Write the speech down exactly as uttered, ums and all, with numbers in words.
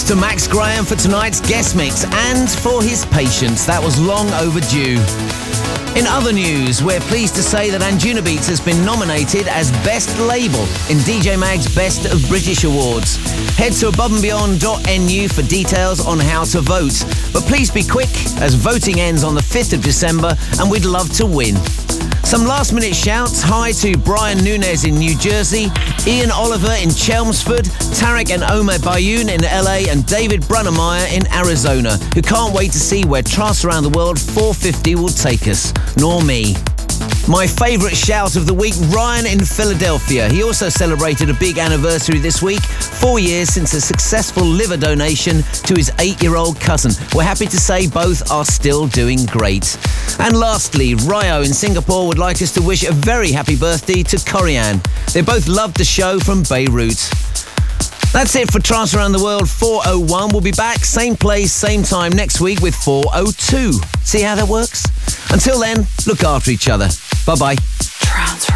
Thanks to Max Graham for tonight's guest mix and for his patience. That was long overdue. In other news, we're pleased to say that Anjunabeats has been nominated as Best Label in D J Mag's Best of British Awards. Head to above and beyond dot n u for details on how to vote. But please be quick, as voting ends on the fifth of December and we'd love to win. Some last minute shouts. Hi to Brian Nunez in New Jersey, Ian Oliver in Chelmsford, Tarek and Omer Bayoun in L A, and David Brunnemeyer in Arizona, who can't wait to see where Trance Around the World four fifty will take us. Nor me. My favourite shout of the week, Ryan in Philadelphia. He also celebrated a big anniversary this week, four years since a successful liver donation to his eight-year-old cousin. We're happy to say both are still doing great. And lastly, Ryo in Singapore would like us to wish a very happy birthday to Corianne. They both loved the show from Beirut. That's it for Trance Around the World four oh one. We'll be back, same place, same time next week with four oh two. See how that works? Until then, look after each other. Bye-bye. Trance